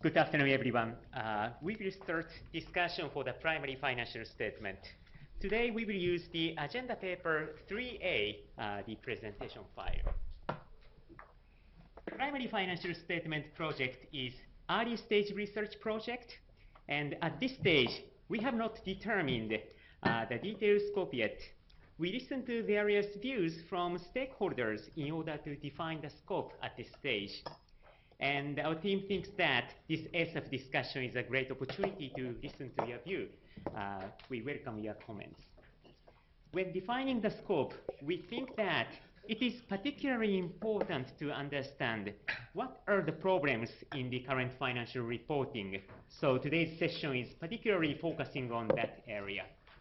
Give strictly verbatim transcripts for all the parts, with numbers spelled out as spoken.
Good afternoon, everyone. Uh, we will start discussion for the primary financial statement. Today, we will use the agenda paper three A, uh, the presentation file. Primary financial statement project is early stage research project, and at this stage, we have not determined uh, the detailed scope yet. We listened to various views from stakeholders in order to define the scope at this stage. And our team thinks that this S F discussion is a great opportunity to listen to your view. Uh, we welcome your comments. When defining the scope, we think that it is particularly important to understand what are the problems in the current financial reporting. So today's session is particularly focusing on that area.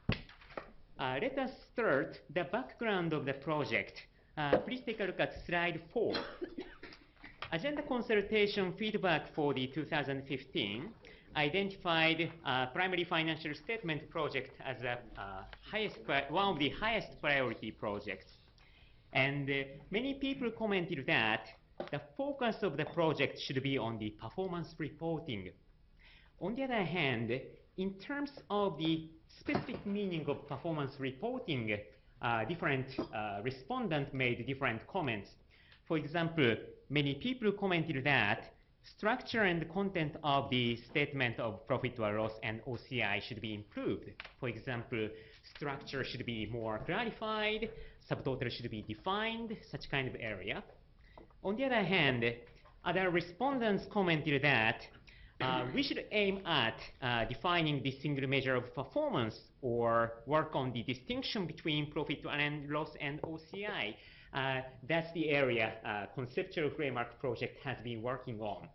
Uh, let us start the background of the project. Uh, please take a look at slide four. Agenda consultation feedback for the two thousand fifteen identified uh, primary financial statement project as a, uh, highest one of the highest priority projects. And uh, many people commented that the focus of the project should be on the performance reporting. On the other hand, in terms of the specific meaning of performance reporting, uh, different uh, respondents made different comments. For example, many people commented that structure and content of the statement of profit or loss and O C I should be improved. For example, structure should be more clarified, subtotal should be defined, such kind of area. On the other hand, other respondents commented that uh, we should aim at uh, defining the single measure of performance or work on the distinction between profit and loss and O C I. Uh, that's the area uh, conceptual framework project has been working on.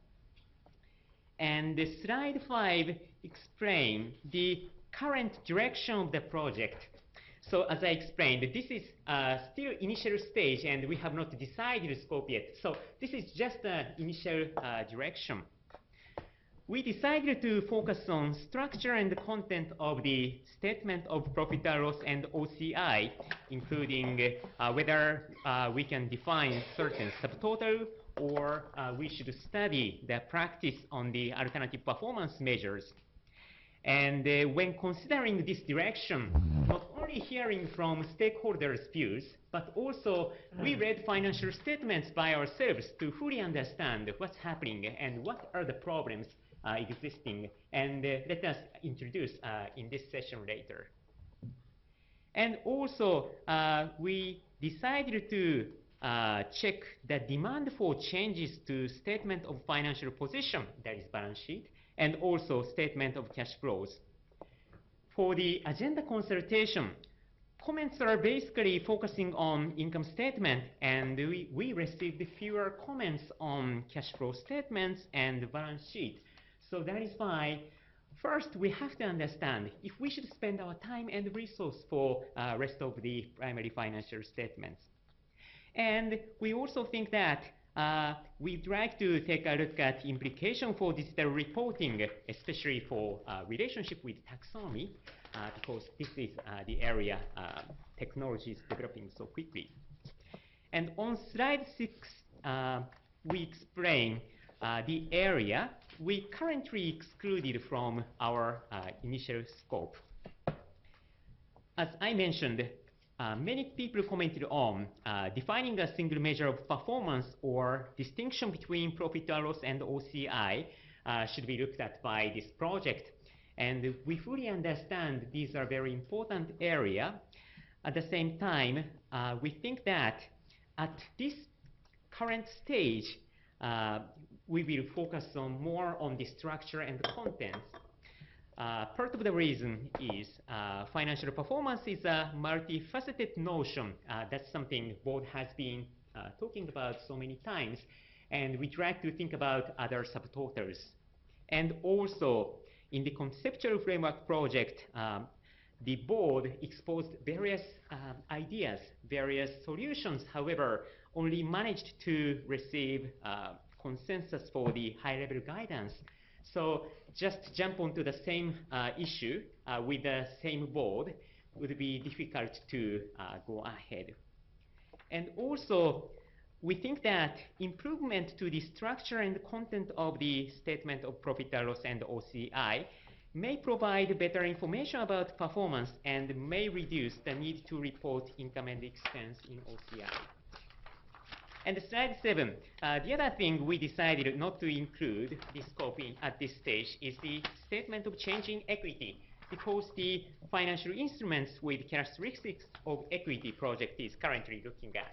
And the slide five explains the current direction of the project. So as I explained, this is uh, still initial stage and we have not decided the scope yet. So this is just an initial uh, direction. We decided to focus on structure and content of the statement of profit and loss and O C I, including uh, whether uh, we can define certain subtotal or uh, we should study the practice on the alternative performance measures. And uh, when considering this direction, not only hearing from stakeholders' views, but also we read financial statements by ourselves to fully understand what's happening and what are the problems Uh, existing, and uh, let us introduce uh, in this session later. And also, uh, we decided to uh, check the demand for changes to statement of financial position, that is balance sheet, and also statement of cash flows. For the agenda consultation, comments are basically focusing on income statement, and we, we received fewer comments on cash flow statements and balance sheet. So that is why, first, we have to understand if we should spend our time and resource for uh, rest of the primary financial statements. And we also think that uh, we'd like to take a look at implication for digital reporting, especially for uh, relationship with taxonomy, uh, because this is uh, the area uh, technology is developing so quickly. And on slide six, uh, we explain uh, the area we currently excluded from our uh, initial scope. As I mentioned, uh, many people commented on uh, defining a single measure of performance or distinction between profit and loss and O C I uh, should be looked at by this project. And we fully understand these are very important area. At the same time, uh, we think that at this current stage, uh, we will focus on more on the structure and the contents. Uh, part of the reason is uh, financial performance is a multifaceted notion. Uh, that's something board has been uh, talking about so many times, and we try to think about other subtotals. And also, in the conceptual framework project, um, the board exposed various uh, ideas, various solutions, however, only managed to receive uh, consensus for the high-level guidance. So just jump onto the same uh, issue uh, with the same board would be difficult to uh, go ahead. And also, we think that improvement to the structure and content of the statement of profit and loss and O C I may provide better information about performance and may reduce the need to report income and expense in O C I. And slide seven, uh, the other thing we decided not to include this scope in, at this stage is the statement of change in equity, because the financial instruments with characteristics of equity project is currently looking at.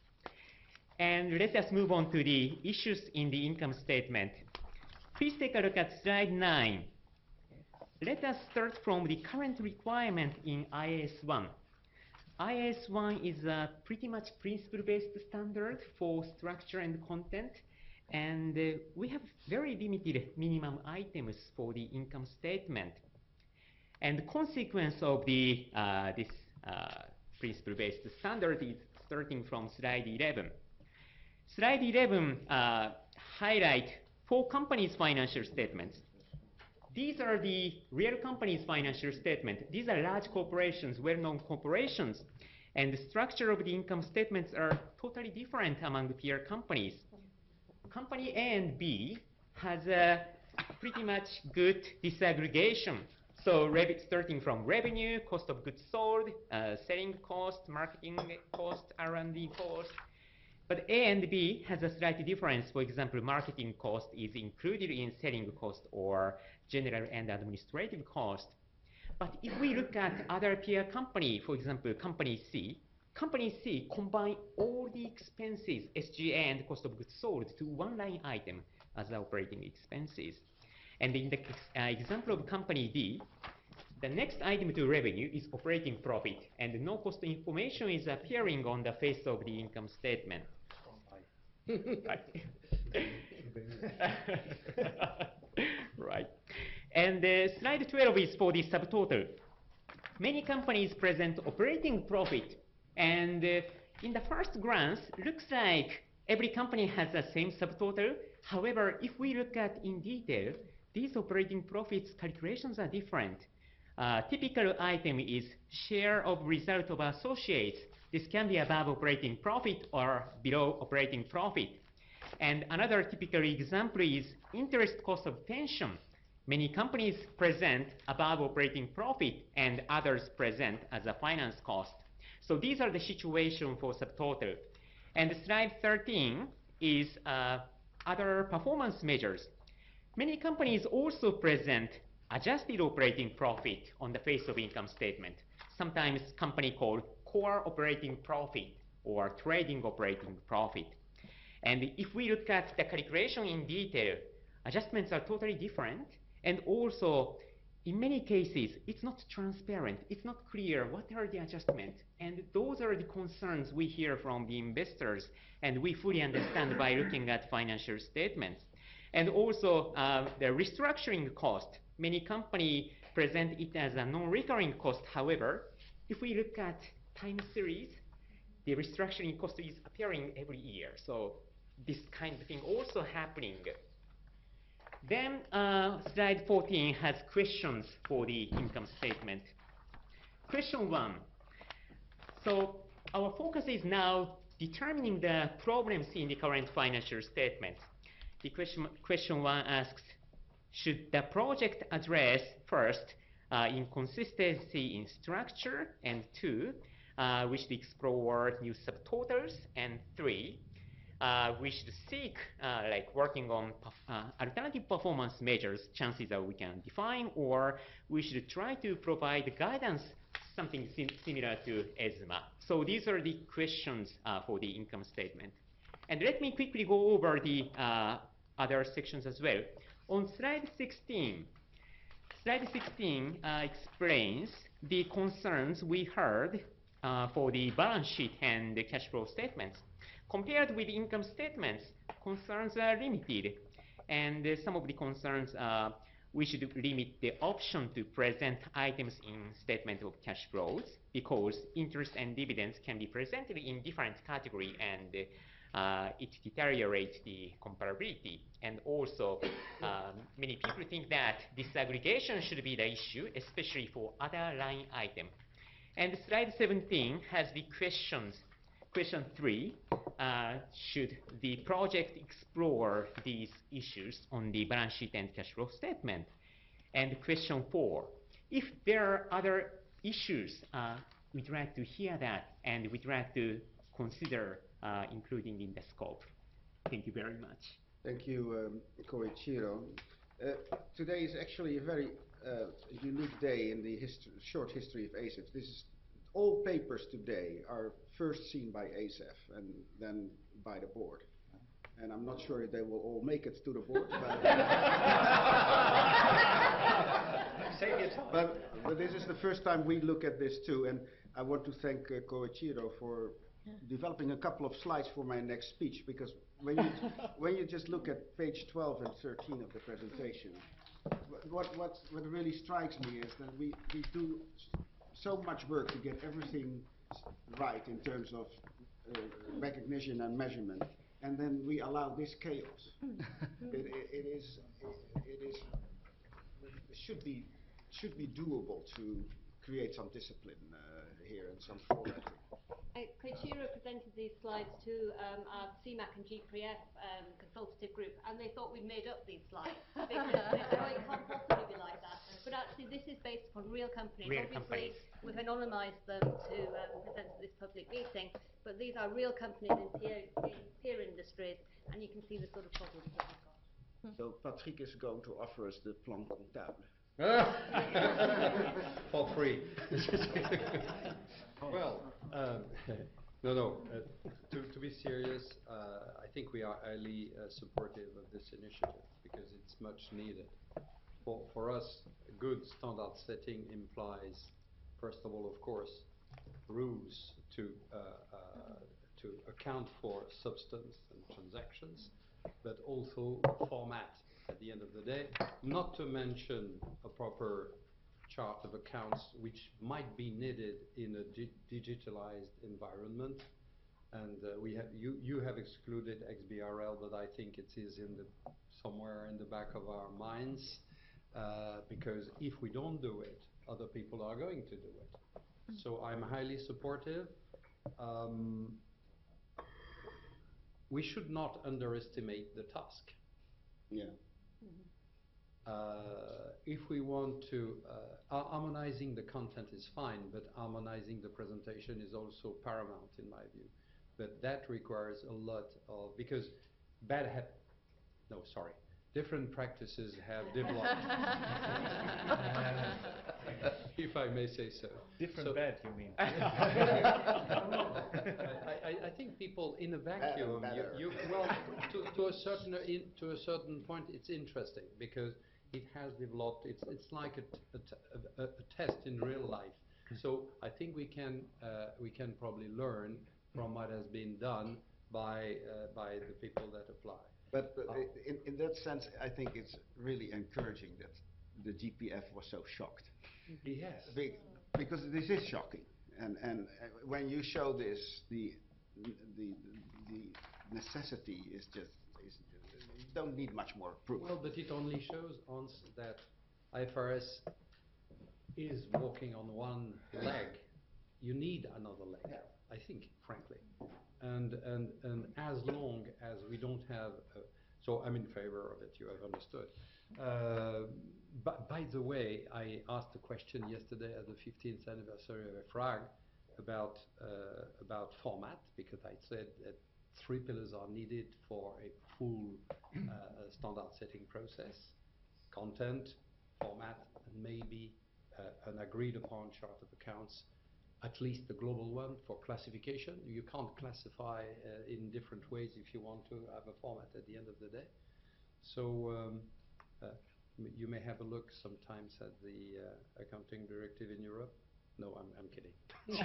And let us move on to the issues in the income statement. Please take a look at slide nine. Let us start from the current requirement in I A S one. I A S one is a pretty much principle-based standard for structure and content, and uh, we have very limited minimum items for the income statement. And the consequence of the, uh, this uh, principle-based standard is starting from slide eleven. Slide eleven uh, highlight four companies' financial statements. These are the real companies' financial statements. These are large corporations, well-known corporations, and the structure of the income statements are totally different among peer companies. Company A and B has a pretty much good disaggregation. So starting from revenue, cost of goods sold, uh, selling cost, marketing cost, R and D cost. But A and B has a slight difference. For example, marketing cost is included in selling cost or general and administrative cost. But if we look at other peer company, for example, company C, company C combine all the expenses, S G A and cost of goods sold, to one line item as operating expenses. And in the uh, example of company D, the next item to revenue is operating profit, and no cost information is appearing on the face of the income statement. Right. Right. And uh, slide twelve is for the subtotal. Many companies present operating profit, and uh, in the first glance, looks like every company has the same subtotal. However, if we look at in detail, these operating profits calculations are different. Uh, typical item is share of result of associates. This can be above operating profit or below operating profit. And another typical example is interest cost of pension. Many companies present above operating profit and others present as a finance cost. So these are the situation for subtotal. And slide thirteen is uh, other performance measures. Many companies also present adjusted operating profit on the face of income statement, sometimes company called core operating profit or trading operating profit. And if we look at the calculation in detail, adjustments are totally different, and also in many cases it's not transparent, it's not clear what are the adjustments, and those are the concerns we hear from the investors, and we fully understand by looking at financial statements. And also uh, the restructuring cost. Many companies present it as a non-recurring cost. However, if we look at time series, the restructuring cost is appearing every year. So this kind of thing also happening. Then uh, slide fourteen has questions for the income statement. Question one. So our focus is now determining the problems in the current financial statement. The question, question one asks, should the project address first uh, inconsistency in structure, and two, uh, we should explore new subtotals, and three, uh, we should seek uh, like working on uh, alternative performance measures, chances that we can define, or we should try to provide guidance, something sim similar to E S M A. So these are the questions uh, for the income statement. And let me quickly go over the uh, other sections as well. On slide sixteen, slide sixteen uh, explains the concerns we heard uh, for the balance sheet and the cash flow statements. Compared with income statements, concerns are limited. And uh, some of the concerns, uh, we should limit the option to present items in statement of cash flows, because interest and dividends can be presented in different category, and uh, Uh, it deteriorates the comparability. And also, um, many people think that disaggregation should be the issue, especially for other line item. And slide seventeen has the questions. Question three, uh, should the project explore these issues on the balance sheet and cash flow statement? And question four, if there are other issues, uh, we'd like to hear that, and we'd like to consider uh, including in the scope. Thank you very much. Thank you, um, Koichiro. Uh, today is actually a very uh, unique day in the hist short history of A S E F. This is, all papers today are first seen by A S E F and then by the board. And I'm not sure if they will all make it to the board, but, but, but this is the first time we look at this too. And I want to thank uh, Koichiro for developing a couple of slides for my next speech, because when you, when you just look at page twelve and thirteen of the presentation, what, what, what really strikes me is that we, we do so much work to get everything right in terms of uh, recognition and measurement, and then we allow this chaos. it, it, it is, it, it is, it should be, should be doable to create some discipline uh, here and some formatting. Uh, Koichiro presented these slides to um, our C MAC and G P F um, consultative group, and they thought we'd made up these slides because they said, oh, it can't possibly be like that. But actually, this is based upon real companies. Real Obviously, companies. we've anonymised them to um, present at this public meeting, but these are real companies in peer, in peer industries, and you can see the sort of problems that we've got. So Patrick is going to offer us the plan comptable. For free. Well, um, no, no. Uh, to, to be serious, uh, I think we are highly uh, supportive of this initiative because it's much needed. For, for us, good standard setting implies, first of all, of course, rules to uh, uh, to account for substance and transactions, but also format at the end of the day, not to mention a proper chart of accounts which might be needed in a di digitalized environment. And uh, we have, you, you have excluded X B R L, but I think it is in the, somewhere in the back of our minds, uh, because if we don't do it, other people are going to do it. So I'm highly supportive. Um, we should not underestimate the task. Yeah. Uh, if we want to, uh, harmonizing the content is fine, but harmonizing the presentation is also paramount in my view. But that requires a lot of, because bad hab, no, sorry, different practices have developed. uh, if I may say so. Different so, bad, you mean? I, I, I think people in a vacuum, you, you, well, to, to a certain in, to a certain point, it's interesting because it has developed. It's it's like a, a, a, a test in real life. So I think we can uh, we can probably learn from what has been done by uh, by the people that apply. But, but in, in that sense, I think it's really encouraging that the G P F was so shocked. Yes. Be, because this is shocking, and and uh, when you show this, the the the necessity is just is, you don't need much more proof. Well, but it only shows us that I F R S is walking on one leg. You need another leg, Yeah. I think, frankly. And, and, and as long as we don't have, a, so I'm in favor of it, you have understood. Uh, but by the way, I asked a question yesterday at the fifteenth anniversary of EFRAG about, uh, about format, because I said that three pillars are needed for a full uh, standard setting process: content, format, and maybe uh, an agreed upon chart of accounts, at least the global one for classification. You can't classify uh, in different ways if you want to have a format at the end of the day. So um, uh, you may have a look sometimes at the uh, accounting directive in Europe. No, I'm, I'm kidding.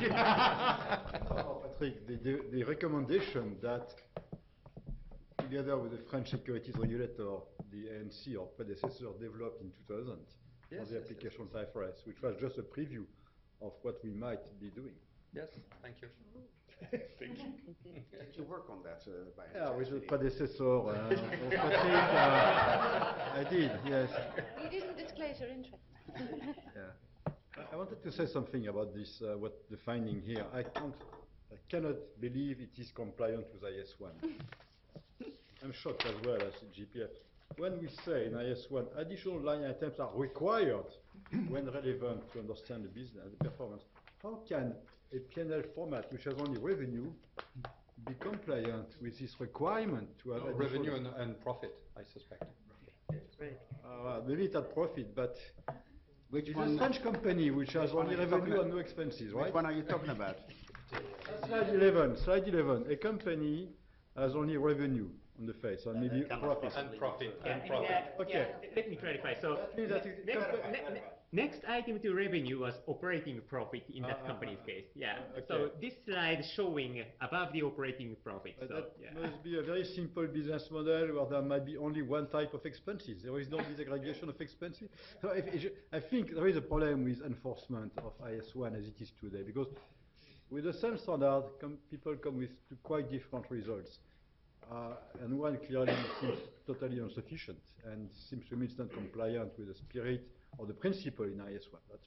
Oh, Patrick, the, the, the recommendation that together with the French securities regulator, the A M C, our predecessor, developed in two thousand Yes, for the yes, application yes. of I F R S, which was just a preview of what we might be doing. Yes, thank you. Did you work on that uh, by any Yeah, chance, with the did you? predecessor uh, of Patrick, uh, I did, yes. You didn't disclose your interest. Yeah. I- I wanted to say something about this, uh, what the finding here. I can't I cannot believe it is compliant with I S one. I'm shocked as well as G P F. When we say in I S one, additional line items are required when relevant to understand the business, the performance, how can a P and L format which has only revenue be compliant with this requirement to have No, additional- revenue and, and profit, I suspect. Uh, maybe it had profit, but Which it's one? a French company which has Which one only are you talking revenue about? and no expenses, right? Which one are you talking about? Slide eleven, slide eleven. A company has only revenue on the face and maybe profit. And profit, Yeah, and I mean, profit. uh, Okay. yeah, let me clarify. So That means that it- next, compa- ne- ne- next item to revenue was operating profit in that Ah, company's ah, case. Yeah. ah, So okay. this slide showing above the operating profit. But So that yeah. must be a very simple business model where there might be only one type of expenses. There is no disaggregation of expenses. So if, if, I think there is a problem with enforcement of I S one as it is today, because with the same standard, com people come with to quite different results. Uh, and one clearly seems totally insufficient and seems to me it's not compliant with the spirit or the principle in I S one. That's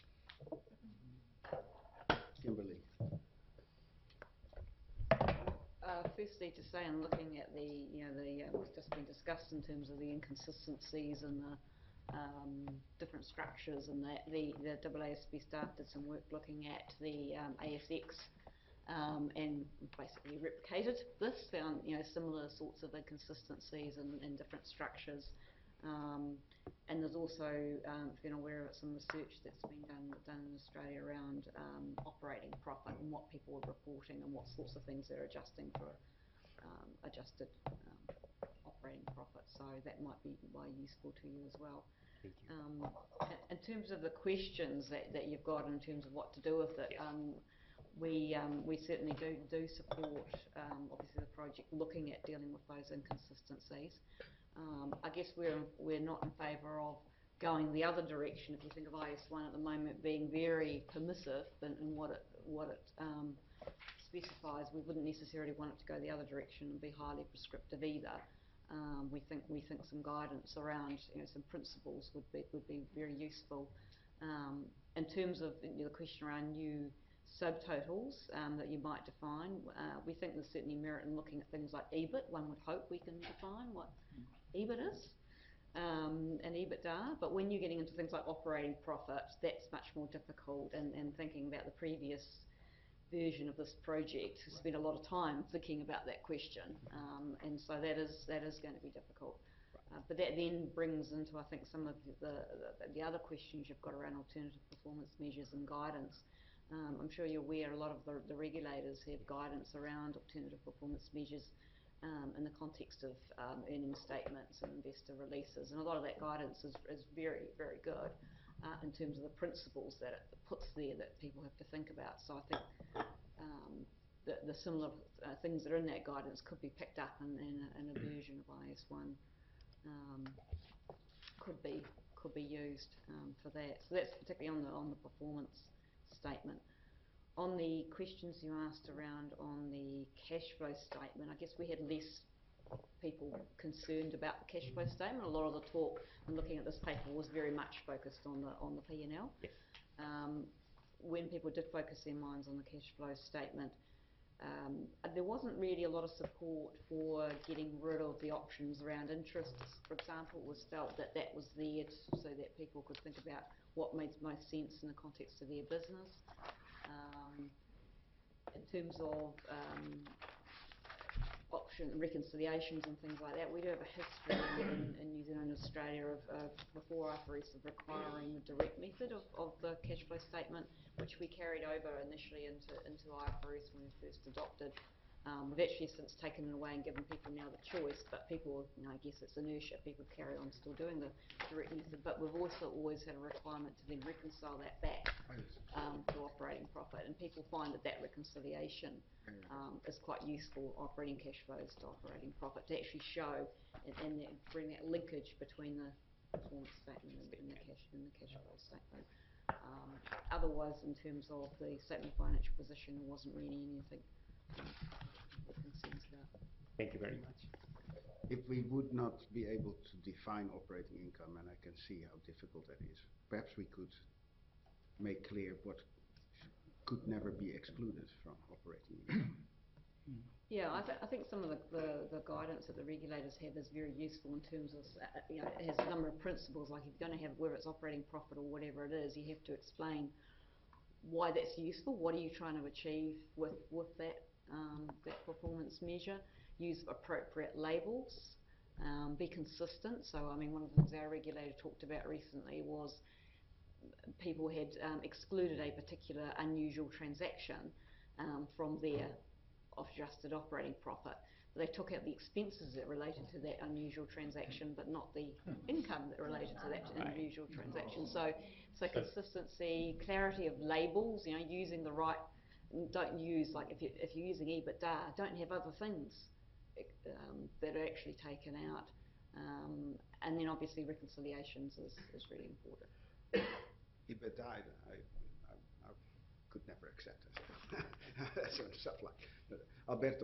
Kimberly. Uh, firstly, to say, in looking at the, you know, the uh, what's just been discussed in terms of the inconsistencies and the um, different structures, and that the the A A S B staff did some work looking at the um, A S X. Um, and basically replicated this, found you know similar sorts of inconsistencies and, and different structures. Um, and there's also, um, if you're not aware of it, some research that's been done done in Australia around um, operating profit and what people are reporting and what sorts of things they're adjusting for um, adjusted um, operating profit. So that might be why useful to you as well. Thank you. Um, in terms of the questions that, that you've got in terms of what to do with it, Yes. um, we um, we certainly do do support um, obviously the project looking at dealing with those inconsistencies. Um, I guess we're we're not in favour of going the other direction. If you think of I S one at the moment being very permissive in, in what it what it um, specifies, we wouldn't necessarily want it to go the other direction and be highly prescriptive either. Um, we think we think some guidance around you know some principles would be would be very useful. Um, in terms of you know, the question around new subtotals um, that you might define, uh, we think there's certainly merit in looking at things like E B I T. One would hope we can define what E B I T is um, and EBITDA, but when you're getting into things like operating profit, that's much more difficult, and, and thinking about the previous version of this project, we spent a lot of time thinking about that question, um, and so that is that is going to be difficult. Uh, but that then brings into, I think, some of the, the, the other questions you've got around alternative performance measures and guidance. Um, I'm sure you're aware a lot of the, the regulators have guidance around alternative performance measures um, in the context of um, earnings statements and investor releases, and a lot of that guidance is, is very, very good uh, in terms of the principles that it puts there that people have to think about. So I think um, the, the similar uh, things that are in that guidance could be picked up in, in, a, in a version of I S one. Um, could be could be used um, for that. So that's particularly on the on the performance statement. On the questions you asked around on the cash flow statement, I guess we had less people concerned about the cash flow statement. A lot of the talk and looking at this paper was very much focused on the on the P and L. Yes. Um, when people did focus their minds on the cash flow statement, um, there wasn't really a lot of support for getting rid of the options around interests, for example. It was felt that that was there so that people could think about what made most sense in the context of their business. Um, in terms of um, option reconciliations and things like that, we do have a history in, in New Zealand and Australia of, of before I F R S of requiring the direct method of, of the cash flow statement, which we carried over initially into, into I F R S when we first adopted. Um, we've actually since taken it away and given people now the choice, but people, you know, I guess it's inertia, people carry on still doing the direct method, but we've also always had a requirement to then reconcile that back um, to operating profit, and people find that that reconciliation um, is quite useful, operating cash flows to operating profit, to actually show and, and that bring that linkage between the performance statement and, and the cash and the cash flow statement. Um, otherwise, in terms of the statement of financial position, there wasn't really anything um, concerns about. Thank you very much. If we would not be able to define operating income, and I can see how difficult that is, perhaps we could make clear what could never be excluded from operating income. Yeah, I, th I think some of the, the, the guidance that the regulators have is very useful in terms of, uh, you know, it has a number of principles, like if you're going to have, whether it's operating profit or whatever it is, you have to explain why that's useful, what are you trying to achieve with, with that, um, that performance measure, use appropriate labels, um, be consistent. So, I mean, one of the things our regulator talked about recently was people had um, excluded a particular unusual transaction um, from their adjusted operating profit. They took out the expenses that related to that unusual transaction, but not the income that related to that Right. unusual transaction. So, so consistency, clarity of labels, you know, using the right, don't use, like if, you, if you're using EBITDA, don't have other things um, that are actually taken out. Um, and then obviously reconciliations is, is really important. EBITDA, I, I, I, I could never accept it. That's sort of stuff like Alberto.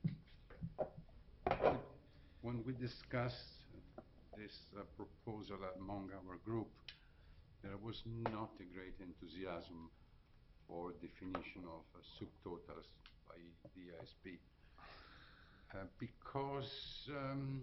When we discussed this uh, proposal among our group, there was not a great enthusiasm for definition of uh, subtotals by the I S P, uh, because um,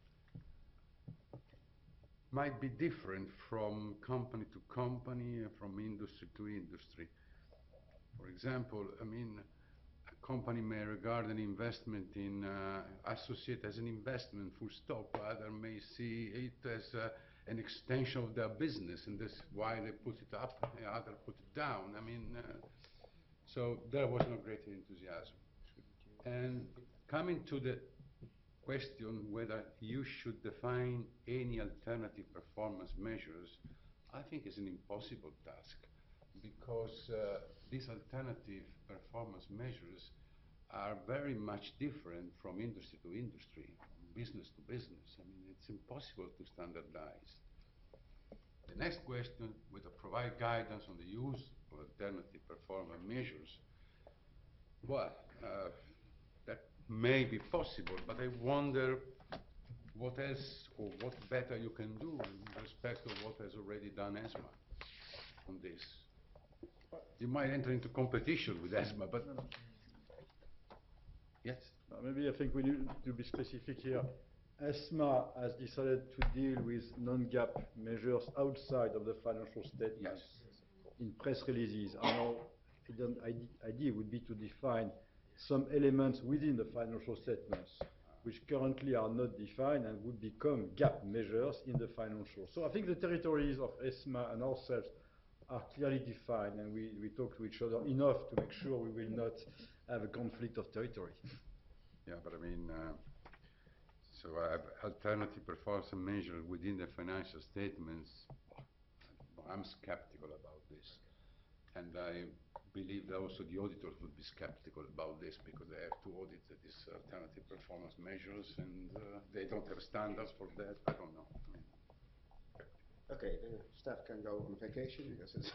might be different from company to company and from industry to industry. For example, I mean, a company may regard an investment in, uh, associate as an investment, full stop. Other may see it as uh, an extension of their business, and that's why they put it up, and other put it down. I mean, uh, so there was no great enthusiasm. And coming to the question whether you should define any alternative performance measures, I think is an impossible task, because uh, these alternative performance measures are very much different from industry to industry, from business to business. I mean, it's impossible to standardize. The next question, whether provide guidance on the use of alternative performance measures, well, uh, that may be possible, but I wonder what else or what better you can do in respect of what has already done ESMA on this. You might enter into competition with ESMA, but yes. Uh, maybe I think we need to be specific here. ESMA has decided to deal with non-GAAP measures outside of the financial statements. Yes. In press releases. Our idea would be to define some elements within the financial statements which currently are not defined and would become GAAP measures in the financial. So I think the territories of ESMA and ourselves are clearly defined, and we, we talk to each other enough to make sure we will not have a conflict of territory. Yeah, but I mean, uh, so uh, alternative performance measures within the financial statements, I'm skeptical about this. And I believe that also the auditors would be skeptical about this, because they have to audit these alternative performance measures, and uh, they don't have standards for that. I don't know. I mean, Okay, the staff can go on vacation because it's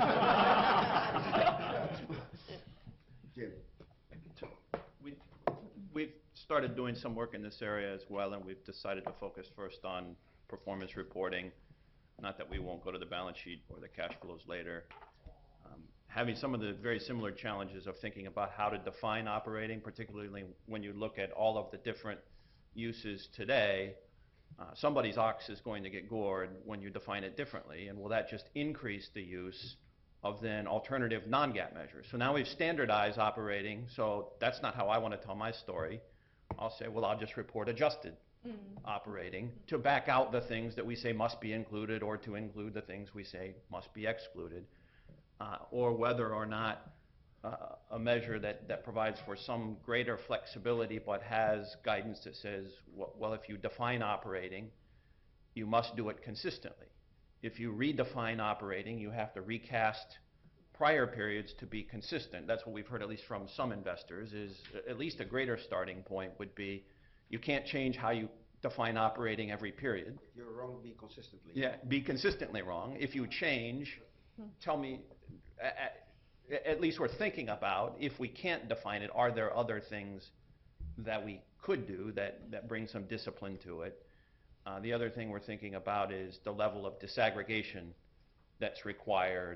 Jim. We, we've started doing some work in this area as well, and we've decided to focus first on performance reporting. Not that we won't go to the balance sheet or the cash flows later. Um, having some of the very similar challenges of thinking about how to define operating, particularly when you look at all of the different uses today. Uh, somebody's ox is going to get gored when you define it differently, and will that just increase the use of then alternative non-GAAP measures? So now we've standardized operating, so that's not how I want to tell my story. I'll say, well, I'll just report adjusted mm. operating to back out the things that we say must be included, or to include the things we say must be excluded, uh, or whether or not Uh, a measure that, that provides for some greater flexibility but has guidance that says, well, well, if you define operating, you must do it consistently. If you redefine operating, you have to recast prior periods to be consistent. That's what we've heard, at least from some investors, is at least a greater starting point would be you can't change how you define operating every period. If you're wrong, be consistently. Yeah, be consistently wrong. If you change, tell me, uh, at least we're thinking about, if we can't define it, are there other things that we could do that, that bring some discipline to it? Uh, the other thing we're thinking about is the level of disaggregation that's required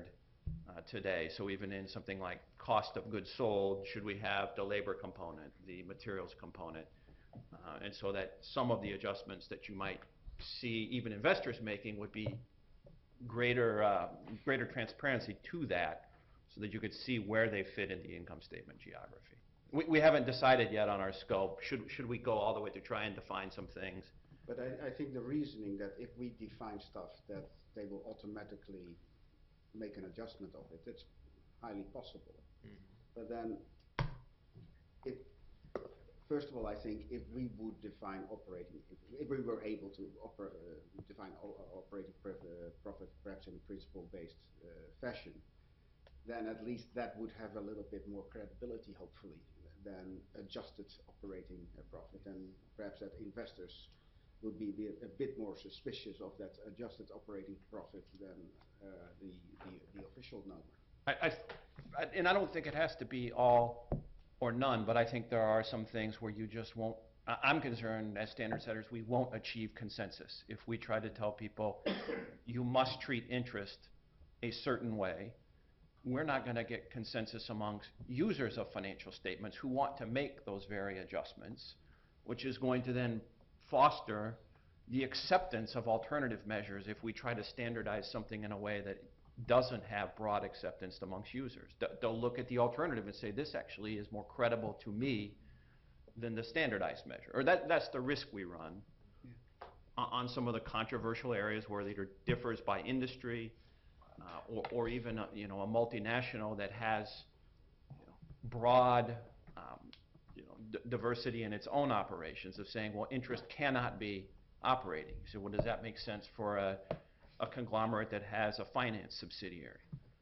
uh, today. So even in something like cost of goods sold, should we have the labor component, the materials component? Uh, and so that some of the adjustments that you might see even investors making would be greater, uh, greater transparency to that, so that you could see where they fit in the income statement geography. We, we haven't decided yet on our scope. Should, should we go all the way to try and define some things? But I, I think the reasoning that if we define stuff, that they will automatically make an adjustment of it, it's highly possible. Mm-hmm. But then, if, first of all, I think if we would define operating, if, if we were able to oper, uh, define o operating pref, uh, profit perhaps in a principle-based uh, fashion, then at least that would have a little bit more credibility, hopefully, than adjusted operating uh, profit, and perhaps that investors would be, be a, a bit more suspicious of that adjusted operating profit than uh, the, the, the official number. I, I, I, and I don't think it has to be all or none, but I think there are some things where you just won't, I, I'm concerned as standard setters, we won't achieve consensus if we try to tell people you must treat interest a certain way. We're not going to get consensus amongst users of financial statements who want to make those very adjustments, which is going to then foster the acceptance of alternative measures if we try to standardize something in a way that doesn't have broad acceptance amongst users. They'll look at the alternative and say, this actually is more credible to me than the standardized measure. Or that, that's the risk we run yeah. on some of the controversial areas where it either differs by industry, Uh, or, or even a, you know, a multinational that has you know, broad um, you know, d diversity in its own operations, of saying, well, interest cannot be operating. So, well, does that make sense for a, a conglomerate that has a finance subsidiary?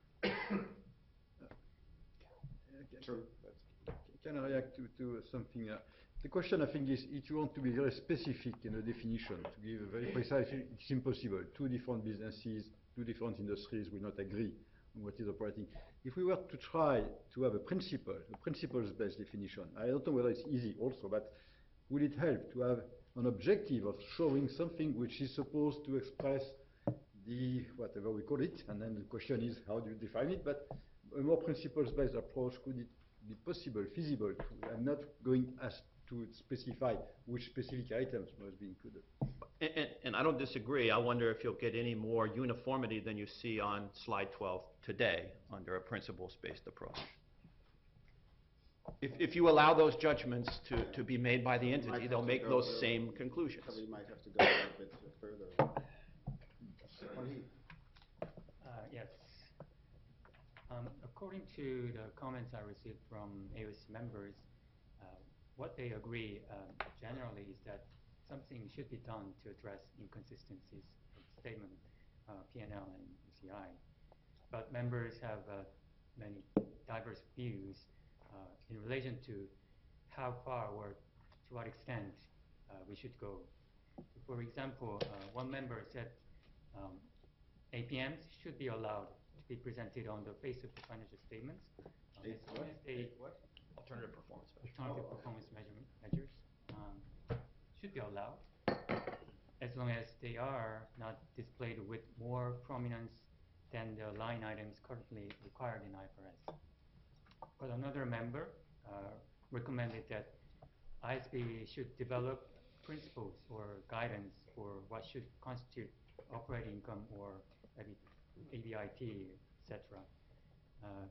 True. Can I react to, to something? Uh, the question, I think, is if you want to be very specific in a definition, to give a very precise, it's impossible. Two different businesses, two different industries will not agree on what is operating. If we were to try to have a principle, a principles-based definition, I don't know whether it's easy also, but would it help to have an objective of showing something which is supposed to express the, whatever we call it, and then the question is how do you define it, but a more principles-based approach, could it be possible, feasible? To, I'm not going as to specify which specific items must be included. And, and, and I don't disagree. I wonder if you'll get any more uniformity than you see on slide twelve today under a principles-based approach. If, if you allow those judgments to, to be made by the entity, they'll make those go, same conclusions. We might have to go a little bit further. Uh, yes. Um, according to the comments I received from A O C members, uh, what they agree um, generally is that something should be done to address inconsistencies of statement, uh, P and L and E C I. But members have uh, many diverse views uh, in relation to how far or to what extent uh, we should go. For example, uh, one member said um, A P Ms should be allowed to be presented on the face of the financial statements uh, as long as they what? Alternative performance measures. Alternative Oh. performance measurement measures um, should be allowed as long as they are not displayed with more prominence than the line items currently required in I F R S. But another member uh, recommended that I S B should develop principles or guidance for what should constitute operating income or maybe A B I T, et cetera. Uh,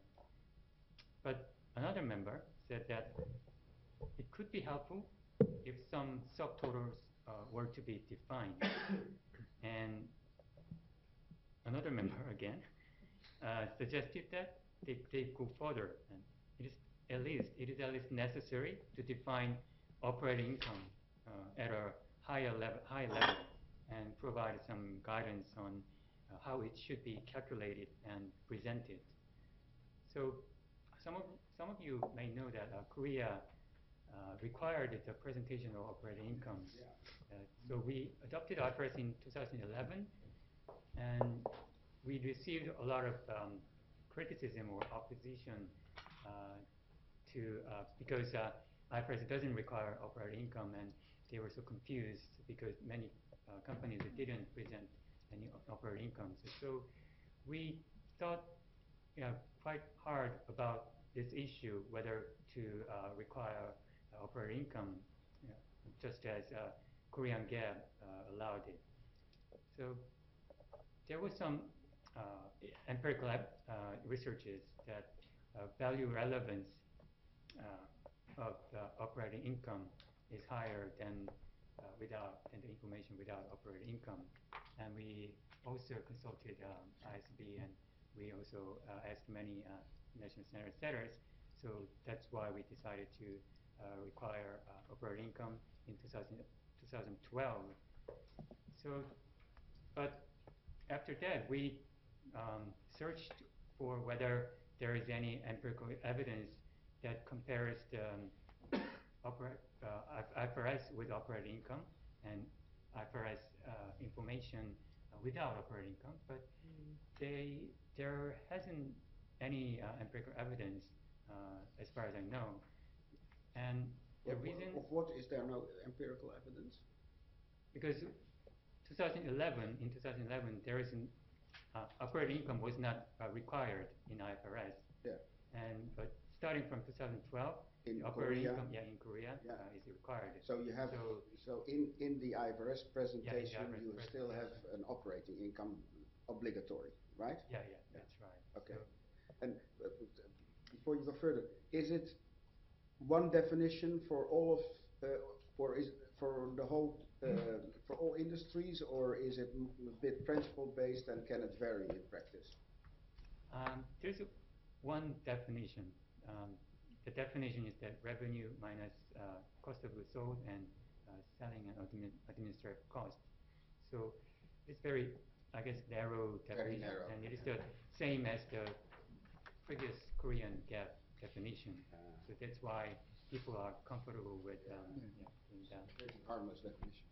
but another member said that it could be helpful if some subtotals uh, were to be defined. And another member again uh, suggested that they, they go further, and it is at least it is at least necessary to define operating income uh, at a higher level, high level, and provide some guidance on uh, how it should be calculated and presented. So some of some of you may know that uh, Korea uh, required the presentation of operating income. Uh, so we adopted I F R S in two thousand eleven, and we received a lot of um, criticism or opposition uh, to uh, because uh, I F R S doesn't require operating income, and they were so confused because many uh, companies didn't present any operating income. So, so we thought you know, quite hard about this issue, whether to uh, require uh, operating income, you know, just as uh, Korean GAAP uh, allowed it. So there was some uh, empirical uh, researches that uh, value relevance uh, of the operating income is higher than uh, without than the information without operating income, and we also consulted um, I S B, and we also uh, asked many uh, national standard setters. So that's why we decided to uh, require uh, operating income in two thousand, twenty twelve. So, but after that, we um, searched for whether there is any empirical evidence that compares the um, opera, uh, I F R S with operating income and I F R S uh, information uh, without operating income, but they there hasn't any uh, empirical evidence uh, as far as I know. And the Of- reason Of what is there no empirical evidence? because twenty eleven, in twenty eleven, there isn't, uh, operating income was not uh, required in I F R S. Yeah. And, but starting from two thousand twelve, In the operating Korea? income, yeah, in Korea, Yeah. uh, is required. So you have, So- so in, in the I F R S presentation, I F R S you still have presentation. an operating income obligatory, right? Yeah, yeah, that's right. Okay. So- And uh, uh, before you go further, is it one definition for all of, uh, or is for the whole, uh, for all industries, or is it m- a bit principle based and can it vary in practice? Um, there's a, one definition. Um, the definition is that revenue minus uh, cost of goods sold and uh, selling and admin, administrative costs. So it's very, I guess, narrow Very definition, narrow. and it is the same as the previous Korean GAAP definition. Ah. So that's why people are comfortable with um, yeah, doing that. Pretty harmless definition.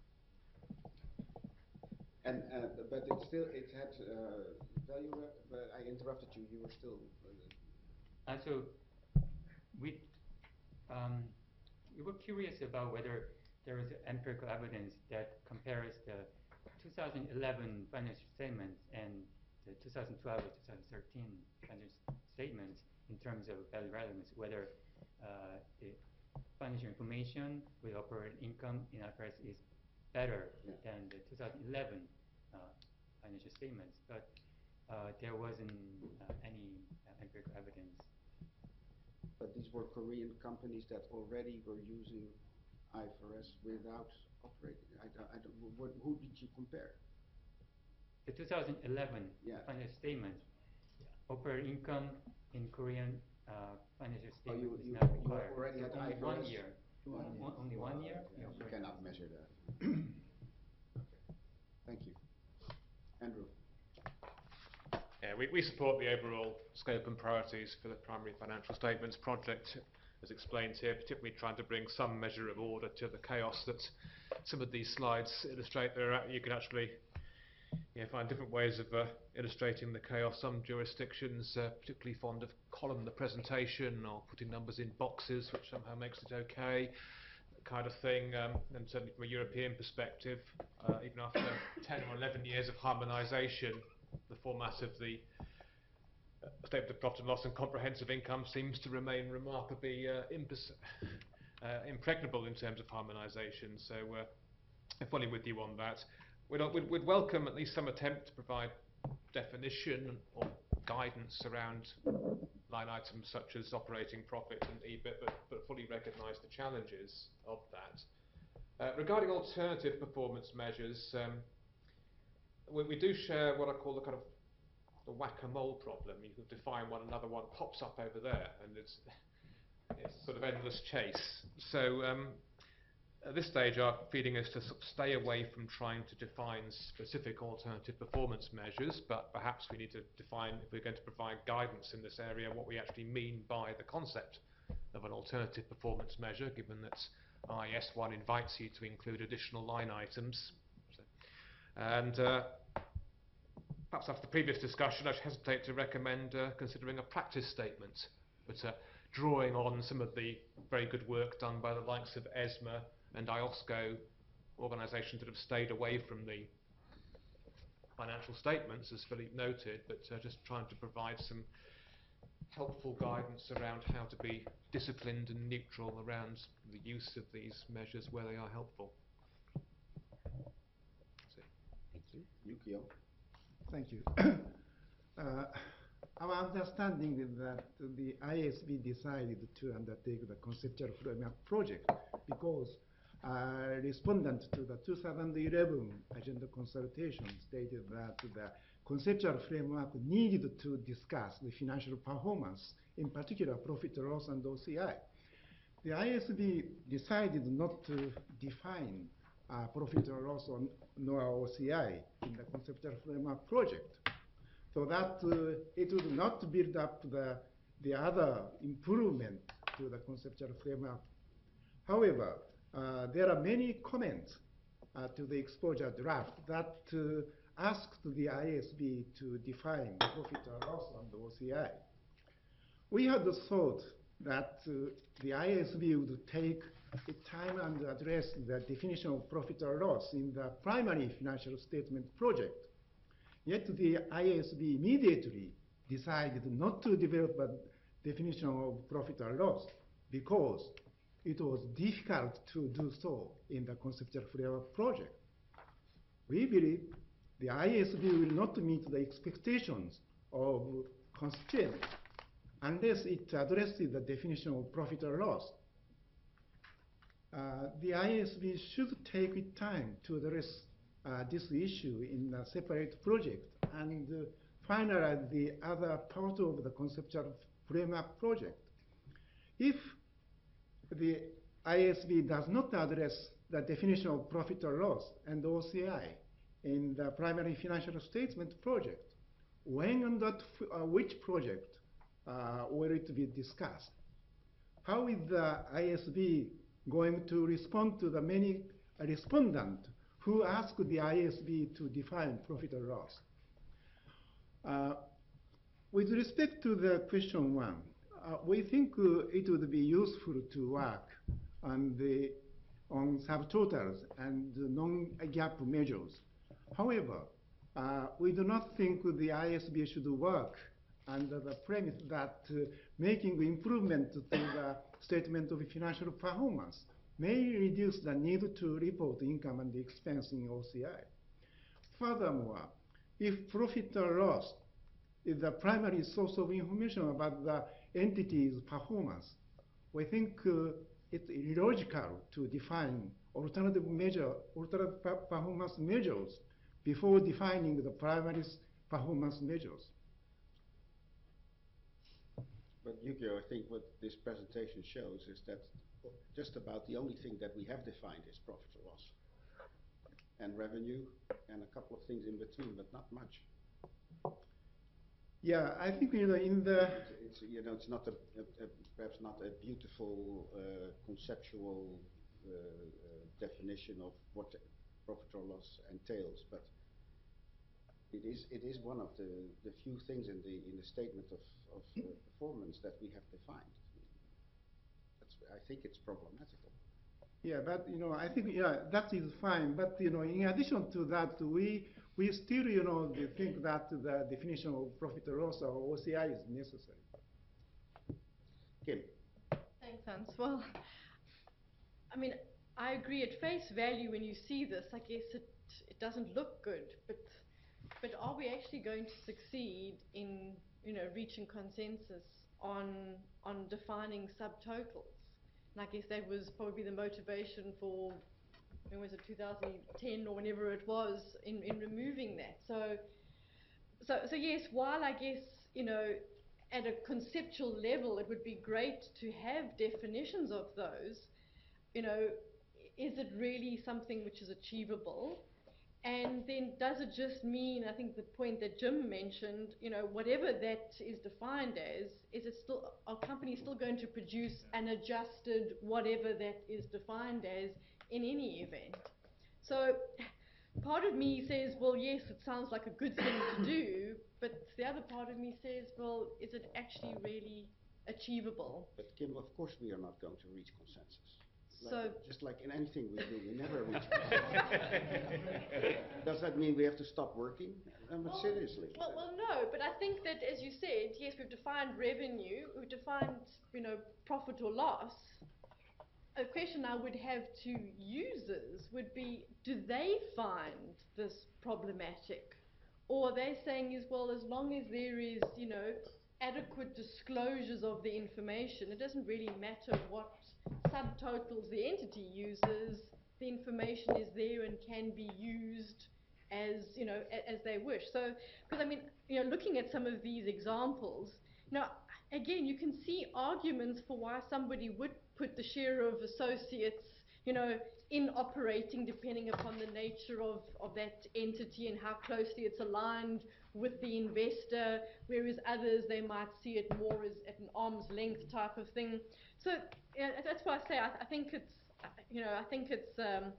And, uh, but it still, it had uh, value, re- but I interrupted you, you were still, uh, And so we um, we were curious about whether there is empirical evidence that compares the two thousand eleven financial statements and the two thousand twelve or two thousand thirteen financial statements in terms of value relevance, whether uh, the financial information with operating income in I F R S is better Yeah. than the two thousand eleven uh, financial statements, but uh, there wasn't uh, any uh, empirical evidence. but these were Korean companies that already were using I F R S without operating, I don't, I don't, wh- who did you compare? The two thousand eleven Yeah. financial statement, operating income in Korean uh, financial Oh, you, statement is you, not you required. already had Only I F R S? one year. One One- year. one- Only one year? Yeah, the you operating cannot income. measure that. Thank you. Andrew? Yeah, we, we support the overall scope and priorities for the primary financial statements project, as explained here, particularly trying to bring some measure of order to the chaos that some of these slides illustrate. There are, you can actually you know, find different ways of uh, illustrating the chaos. Some jurisdictions uh, particularly fond of column the presentation or putting numbers in boxes, which somehow makes it okay, that kind of thing. Um, and certainly from a European perspective, uh, even after ten or eleven years of harmonisation, the format of the uh, statement of profit and loss and comprehensive income seems to remain remarkably uh, impes uh, impregnable in terms of harmonisation. So uh, I'm fully with you on that. We'd, we'd, we'd welcome at least some attempt to provide definition or guidance around line items such as operating profit and E B I T, but, but fully recognise the challenges of that. Uh, regarding alternative performance measures, um, we, we do share what I call the kind of the whack-a-mole problem. You can define one, another one pops up over there, and it's it's sort of endless chase. So um, at this stage, our feeling is to sort of stay away from trying to define specific alternative performance measures, but perhaps we need to define, if we're going to provide guidance in this area, what we actually mean by the concept of an alternative performance measure, given that I S one invites you to include additional line items. So, and uh, perhaps after the previous discussion, I should hesitate to recommend uh, considering a practice statement, but uh, drawing on some of the very good work done by the likes of ESMA and I O S C O, organisations that have stayed away from the financial statements, as Philippe noted, but uh, just trying to provide some helpful guidance around how to be disciplined and neutral around the use of these measures where they are helpful. Thank you. Yukio. Thank you. uh, our understanding is that the I A S B decided to undertake the conceptual framework project because uh, respondent to the two thousand eleven agenda consultation stated that the conceptual framework needed to discuss the financial performance, in particular profit or loss and O C I. The I A S B decided not to define uh, profit or loss on, nor O C I in the conceptual framework project, so that uh, it would not build up the, the other improvement to the conceptual framework. However, uh, there are many comments uh, to the exposure draft that uh, asked the I A S B to define profit or loss and O C I. We had thought that uh, the I A S B would take the time and address the definition of profit or loss in the primary financial statement project. Yet the I A S B immediately decided not to develop a definition of profit or loss because it was difficult to do so in the conceptual framework project. We believe the I A S B will not meet the expectations of constituents unless it addresses the definition of profit or loss. Uh, the I A S B should take its time to address uh, this issue in a separate project and uh, finalize the other part of the conceptual framework project. If the I A S B does not address the definition of profit or loss and O C I in the primary financial statement project, when and at uh, which project uh, will it be discussed? How is the I A S B going to respond to the many uh, respondents who asked the I A S B to define profit or loss? Uh, with respect to the question one, uh, we think uh, it would be useful to work on the on subtotals and non-gap measures. However, uh, we do not think the I A S B should work under the premise that uh, making improvement to the statement of financial performance may reduce the need to report income and expense in O C I. Furthermore, if profit or loss is the primary source of information about the entity's performance, we think uh, it's illogical to define alternative measure, alternative performance measures before defining the primary performance measures. But Yukio, I think what this presentation shows is that just about the only thing that we have defined is profit or loss. And revenue, and a couple of things in between, but not much. Yeah, I think you know in the it's, it's you know it's not a, a, a perhaps not a beautiful uh, conceptual uh, uh, definition of what profit or loss entails, but it is it is one of the, the few things in the in the statement of, of uh, performance that we have defined. That's, I think it's problematical. Yeah, but you know, I think yeah, that is fine. But you know, in addition to that, we we still you know think that the definition of profit or loss or O C I is necessary. Kim. Thanks, Hans. Well, I mean, I agree. At face value, when you see this, I guess it it doesn't look good. But but are we actually going to succeed in you know reaching consensus on on defining subtotals? And I guess that was probably the motivation for, when was it, two thousand ten or whenever it was, in, in removing that. So, so, so yes, while I guess, you know, at a conceptual level, it would be great to have definitions of those, you know, is it really something which is achievable? And then does it just mean, I think the point that Jim mentioned, you know, whatever that is defined as, is it still, are companies still going to produce an adjusted whatever that is defined as in any event? So part of me says, well, yes, it sounds like a good thing to do, but the other part of me says, well, is it actually really achievable? But Kim, of course we are not going to reach consensus. Like- So- Just like in anything we do, we never reach. Does that mean we have to stop working? Um, but Well, seriously. Well, well, no, but I think that, as you said, yes, we've defined revenue, we've defined, you know, profit or loss. A question I would have to users would be, do they find this problematic? Or are they saying is, well, as long as there is, you know, adequate disclosures of the information, it doesn't really matter what subtotals the entity uses, the information is there and can be used as, you know, a, as they wish. So, because I mean, you know, looking at some of these examples, you know, again, you can see arguments for why somebody would put the share of associates, you know, in operating depending upon the nature of, of that entity and how closely it's aligned with the investor, whereas others, they might see it more as at an arm's length type of thing. So yeah, that's why I say I, I think it's, you know, I think it's um,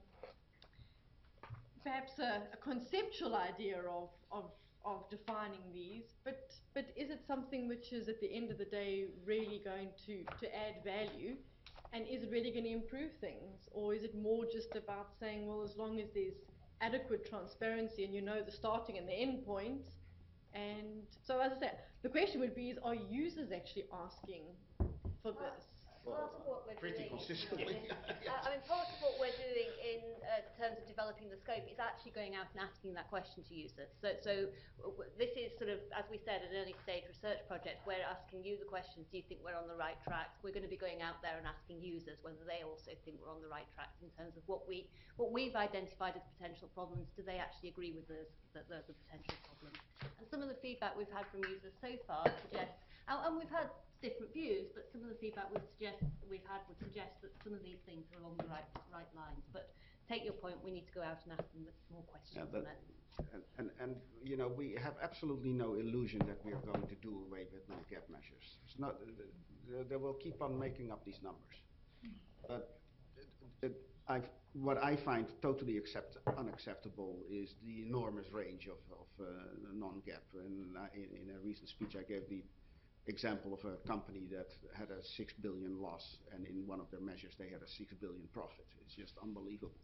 perhaps a, a conceptual idea of, of, of defining these, but, but is it something which is at the end of the day really going to, to add value? And is it really going to improve things? Or is it more just about saying, well, as long as there's adequate transparency and you know the starting and the end points? And so, as I said, the question would be, is are users actually asking for this? Part of what we're Pretty doing, consistently. uh, I mean, part of what we're doing in uh, terms of developing the scope is actually going out and asking that question to users. So, so w w this is sort of, as we said, an early stage research project. We're asking you the questions, do you think we're on the right track? We're going to be going out there and asking users whether they also think we're on the right track in terms of what, we, what we've identified as potential problems. Do they actually agree with us that they're the potential problems? And some of the feedback we've had from users so far suggests, and, and we've had different views, but some of the feedback would suggest, we've had would suggest that some of these things are along the right, right lines. But take your point, we need to go out and ask them more questions Yeah, on but, it. and, and, and, you know, we have absolutely no illusion that we are going to do away with non-gap measures. It's not, uh, they will keep on making up these numbers. But uh, uh, I've, what I find totally accept, unacceptable is the enormous range of, of uh, non-gap. And I, in, in a recent speech I gave the example of a company that had a six billion loss, and in one of their measures they had a six billion profit. It's just unbelievable.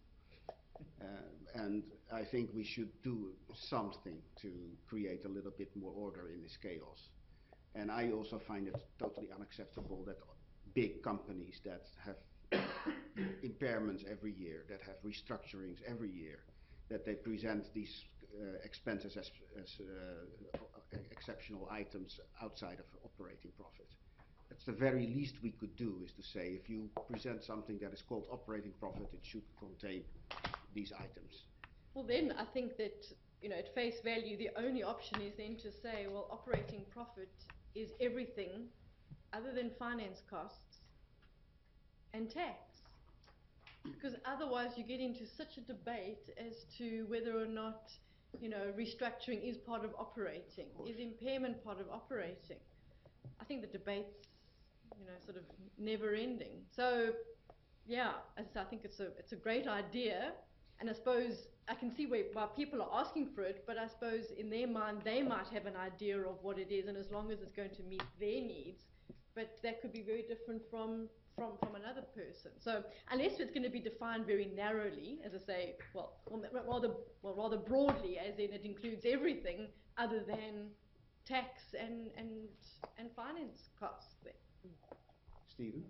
Uh, and I think we should do something to create a little bit more order in this chaos. And I also find it totally unacceptable that big companies that have impairments every year, that have restructurings every year, that they present these uh, expenses as, as uh, exceptional items outside of operating profit. That's the very least we could do, is to say, if you present something that is called operating profit, it should contain these items. Well, then I think that, you know, at face value, the only option is then to say, well, operating profit is everything other than finance costs and tax. Because otherwise you get into such a debate as to whether or not, you know, restructuring is part of operating, is impairment part of operating. I think the debate's, you know, sort of never ending. So, yeah, as I say, I think it's a, it's a great idea. And I suppose I can see where, why people are asking for it, but I suppose in their mind they might have an idea of what it is, and as long as it's going to meet their needs, but that could be very different from From, from another person. So unless it's going to be defined very narrowly, as I say, well, rather, well, rather broadly, as in it includes everything other than tax and, and, and finance costs. Stephen?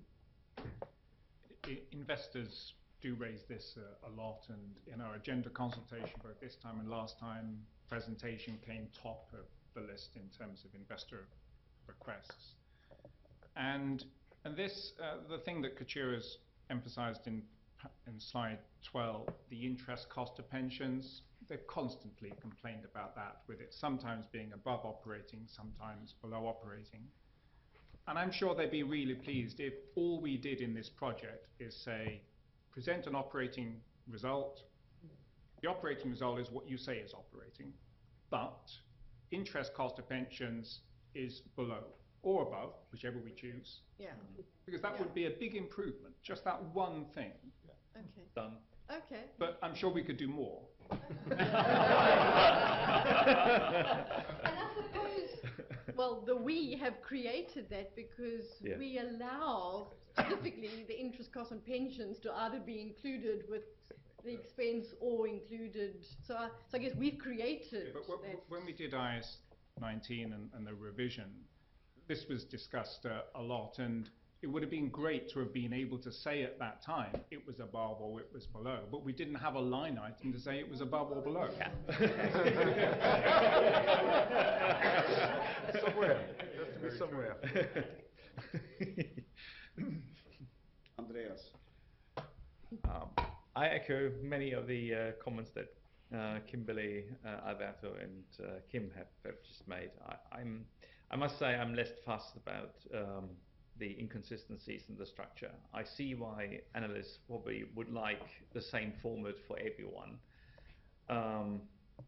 I, investors do raise this uh, a lot, and in our agenda consultation, both this time and last time, presentation came top of the list in terms of investor requests. And And this, uh, the thing that Kachira's emphasized in, in slide twelve, the interest cost of pensions, they've constantly complained about that, with it sometimes being above operating, sometimes below operating. And I'm sure they'd be really pleased if all we did in this project is say, present an operating result. The operating result is what you say is operating, but interest cost of pensions is below or above, whichever we choose. Yeah. Because that Yeah. would be a big improvement, just that one thing. Okay. Done. Okay. But I'm sure we could do more. And I suppose, well, the we have created that because Yeah. we allow specifically the interest costs on pensions to either be included with the expense or included. So, I, so I guess we've created. Yeah, but w- that. when we did I S nineteen and, and the revision, this was discussed uh, a lot, and it would have been great to have been able to say at that time it was above or it was below, but we didn't have a line item to say it was above or below. Yeah. Somewhere. It has to be somewhere. Andreas. Um, I echo many of the uh, comments that uh, Kimberly, uh, Alberto, and uh, Kim have, have just made. I, I'm, I must say I'm less fussed about um, the inconsistencies in the structure. I see why analysts probably would like the same format for everyone. Um,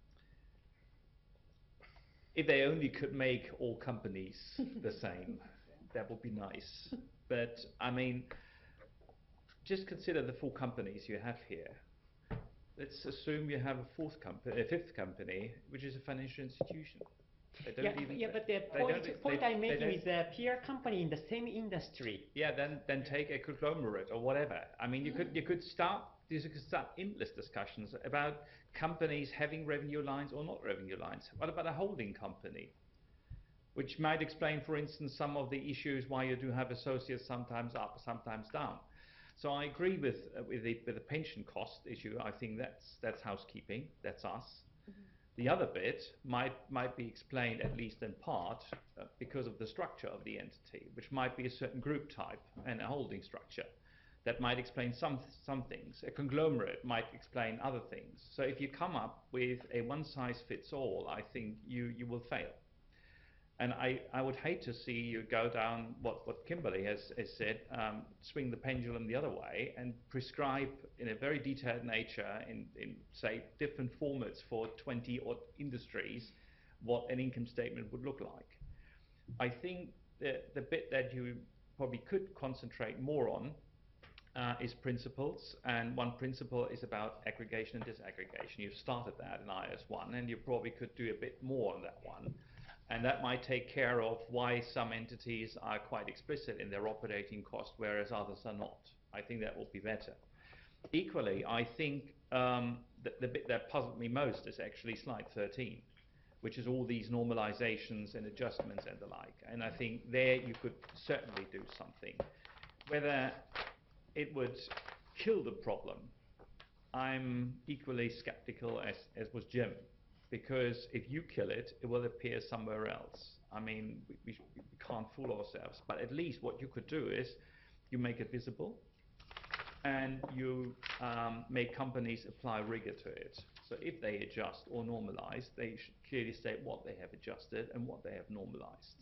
if they only could make all companies the same, that would be nice. But I mean, just consider the four companies you have here. Let's assume you have a fourth company, a fifth company, which is a financial institution. They don't Yeah, even yeah, but the they point, don't- point they- I'm they making don't- is a peer company in the same industry. Yeah, then then take a conglomerate or whatever. I mean, you could you could start you could start endless discussions about companies having revenue lines or not revenue lines. What about a holding company? Which might explain, for instance, some of the issues why you do have associates sometimes up, sometimes down. So I agree with uh, with, the, with the pension cost issue. I think that's that's housekeeping. That's us. Mm-hmm. The other bit might might be explained at least in part uh, because of the structure of the entity, which might be a certain group type and a holding structure. That might explain some some things. A conglomerate might explain other things. So if you come up with a one-size-fits-all, I think you you will fail. And I, I would hate to see you go down what, what Kimberly has, has said, um, swing the pendulum the other way and prescribe in a very detailed nature in, in say, different formats for twenty odd industries what an income statement would look like. I think the, the bit that you probably could concentrate more on uh, is principles, and one principle is about aggregation and disaggregation. You've started that in I S one, and you probably could do a bit more on that one. And that might take care of why some entities are quite explicit in their operating cost, whereas others are not. I think that will be better. Equally, I think um, the, the bit that puzzled me most is actually slide thirteen, which is all these normalizations and adjustments and the like. And I think there you could certainly do something. Whether it would kill the problem, I'm equally skeptical as, as was Jim. Because if you kill it, it will appear somewhere else. I mean, we, we, we can't fool ourselves. But at least what you could do is you make it visible and you um, make companies apply rigor to it. So if they adjust or normalize, they should clearly state what they have adjusted and what they have normalized.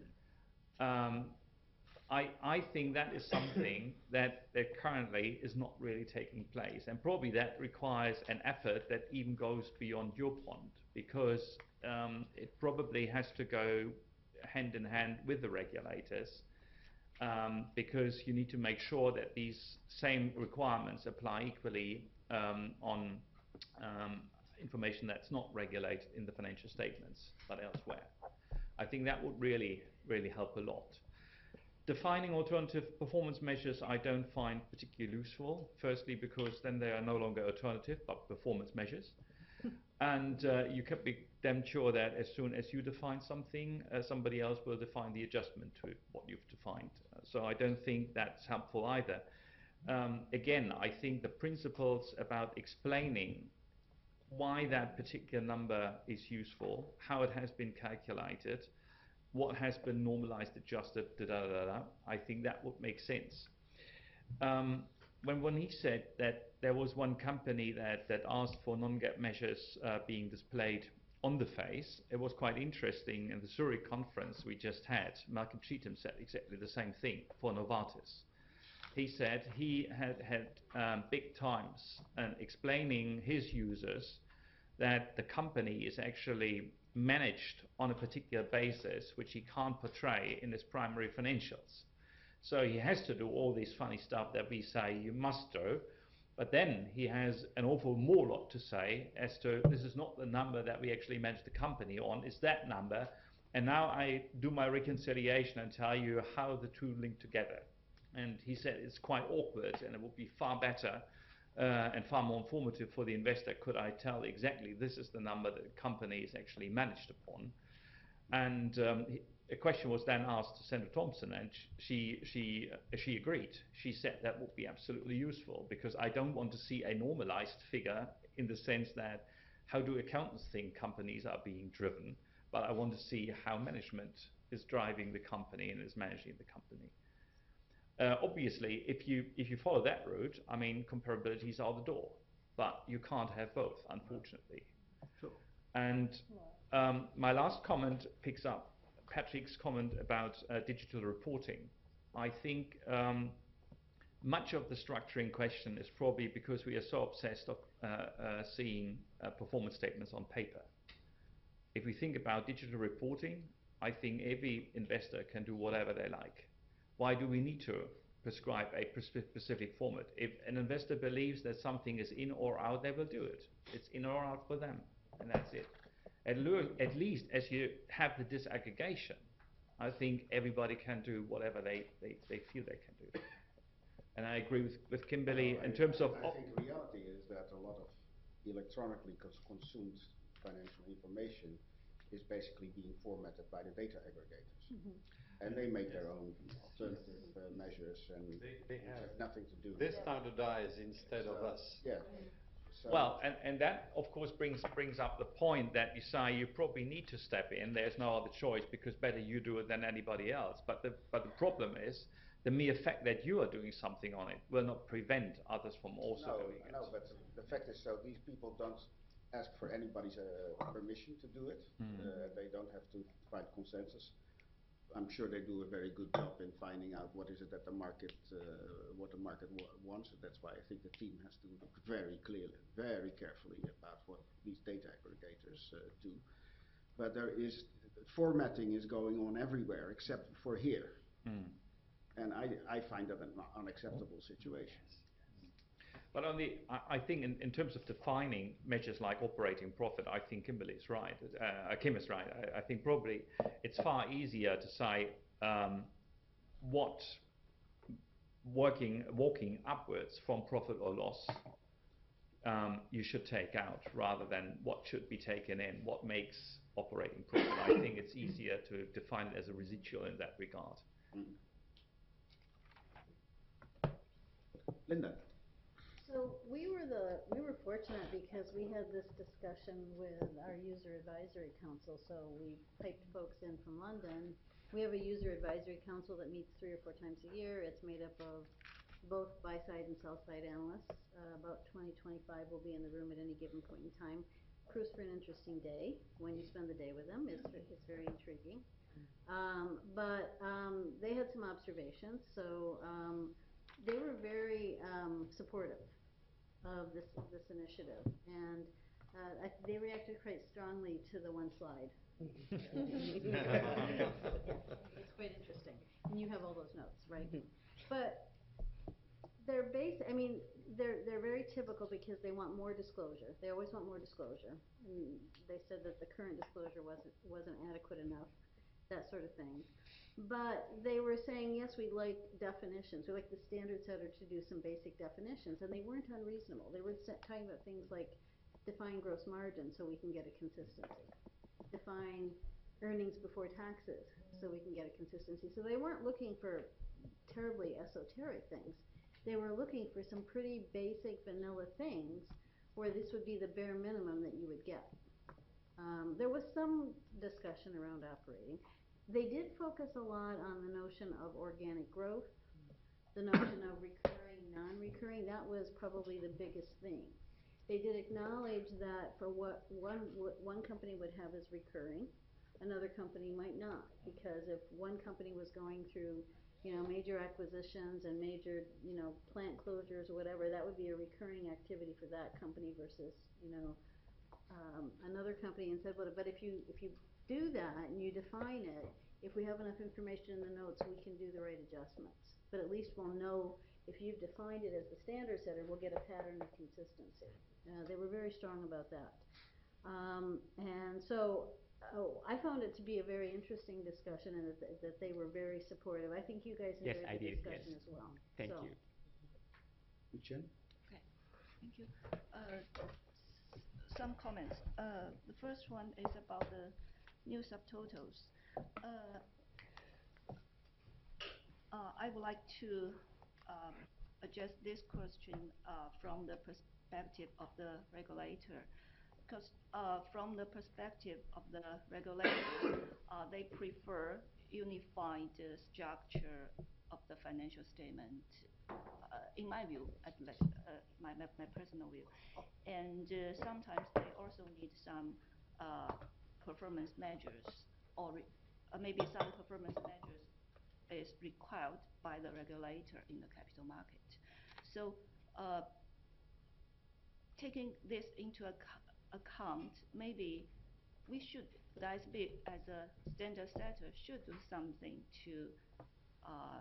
Um, I, I think that is something that, that currently is not really taking place, and probably that requires an effort that even goes beyond your pond, because um, it probably has to go hand in hand with the regulators, um, because you need to make sure that these same requirements apply equally um, on um, information that's not regulated in the financial statements, but elsewhere. I think that would really, really help a lot. Defining alternative performance measures I don't find particularly useful, firstly because then they are no longer alternative but performance measures. And uh, you can be damn sure that as soon as you define something, uh, somebody else will define the adjustment to what you've defined. Uh, so I don't think that's helpful either. Um, again, I think the principles about explaining why that particular number is useful, how it has been calculated, what has been normalized, adjusted, da da da da, I think that would make sense. Um, when, when he said that there was one company that, that asked for non-GAAP measures uh, being displayed on the face, it was quite interesting. In the Zurich conference we just had, Malcolm Cheetham said exactly the same thing for Novartis. He said he had had um, big times uh, explaining his users that the company is actually managed on a particular basis which he can't portray in his primary financials. So he has to do all this funny stuff that we say you must do, but then he has an awful more lot to say as to this is not the number that we actually manage the company on, it's that number, and now I do my reconciliation and tell you how the two link together. And he said it's quite awkward and it would be far better uh, and far more informative for the investor could I tell exactly this is the number that the company is actually managed upon. And um, he, a question was then asked to Senator Thompson, and she, she, uh, she agreed. She said that would be absolutely useful because I don't want to see a normalized figure in the sense that how do accountants think companies are being driven, but I want to see how management is driving the company and is managing the company. Uh, obviously, if you if you follow that route, I mean, comparability is out the door, but you can't have both, unfortunately. Sure. And um, my last comment picks up Patrick's comment about uh, digital reporting. I think um, much of the structuring question is probably because we are so obsessed of uh, uh, seeing uh, performance statements on paper. If we think about digital reporting, I think every investor can do whatever they like. Why do we need to prescribe a specific format? If an investor believes that something is in or out, they will do it. It's in or out for them, and that's it. At, at least as you have the disaggregation, I think everybody can do whatever they, they, they feel they can do. And I agree with, with Kimberly Well, in I- terms I, of... I think reality is that a lot of electronically cons consumed financial information is basically being formatted by the data aggregators. Mm-hmm. And they make their own alternative uh, measures and They, they have, have nothing to do with this it. standardized instead of So, us. Yeah. So Well, and, and that of course brings brings up the point that you say you probably need to step in. There's no other choice because better you do it than anybody else. But the but the problem is the mere fact that you are doing something on it will not prevent others from also no, doing it. no, but the fact is, so these people don't ask for anybody's uh, permission to do it. Mm. Uh, they don't have to find consensus. I'm sure they do a very good job in finding out what is it that the market, uh, what the market wa wants. That's why I think the team has to look very clearly, very carefully about what these data aggregators uh, do. But there is, formatting is going on everywhere except for here. Mm. And I, I find that an unacceptable situation. But on the, I, I think in, in terms of defining measures like operating profit, I think Kimberly is right. Uh, Kim is right. I, I think probably it's far easier to say um, what working, walking upwards from profit or loss um, you should take out rather than what should be taken in, what makes operating profit. I think it's easier to define it as a residual in that regard. Mm. Linda. So we were the we were fortunate because we had this discussion with our user advisory council. So we piped folks in from London. We have a user advisory council that meets three or four times a year. It's made up of both buy side and sell side analysts. Uh, about twenty, twenty-five will be in the room at any given point in time. Proves for an interesting day when you spend the day with them. It's it's very intriguing. Um, but um, they had some observations. So um, they were very um, supportive of this this initiative, and uh, I, they reacted quite strongly to the one slide. Yeah, it's quite interesting, and you have all those notes, right? But they're base. I mean, they're they're very typical because they want more disclosure. They always want more disclosure. And they said that the current disclosure wasn't wasn't adequate enough, that sort of thing. But they were saying, yes, we'd like definitions. We'd like the standard setter to do some basic definitions, and they weren't unreasonable. They were talking about things like define gross margin so we can get a consistency, define earnings before taxes so we can get a consistency. So they weren't looking for terribly esoteric things. They were looking for some pretty basic vanilla things where this would be the bare minimum that you would get. Um, there was some discussion around operating. They did focus a lot on the notion of organic growth, the notion of recurring, non-recurring. That was probably the biggest thing. They did acknowledge that for what one one company would have as recurring, another company might not, because if one company was going through, you know, major acquisitions and major, you know, plant closures or whatever, that would be a recurring activity for that company versus, you know, um, another company. And said, well, but if you if you do that and you define it, if we have enough information in the notes, we can do the right adjustments. But at least we'll know if you've defined it as the standard setter, we'll get a pattern of consistency. Uh, they were very strong about that. Um, and so Oh, I found it to be a very interesting discussion and that, th- that they were very supportive. I think you guys Yes, enjoyed I the did, discussion yes. as well. Thank So, you. Chen? Okay, thank you. Uh, s- some comments. Uh, the first one is about the new subtotals. Uh, uh, I would like to um, address this question uh, from the perspective of the regulator. Because uh, from the perspective of the regulators, uh, they prefer unified uh, structure of the financial statement, uh, in my view, at least, uh, my, my, my personal view. And uh, sometimes they also need some uh, performance measures, or re- uh, maybe some performance measures is required by the regulator in the capital market. So uh, taking this into account, account, maybe we should, the I S B as a standard setter should do something to uh,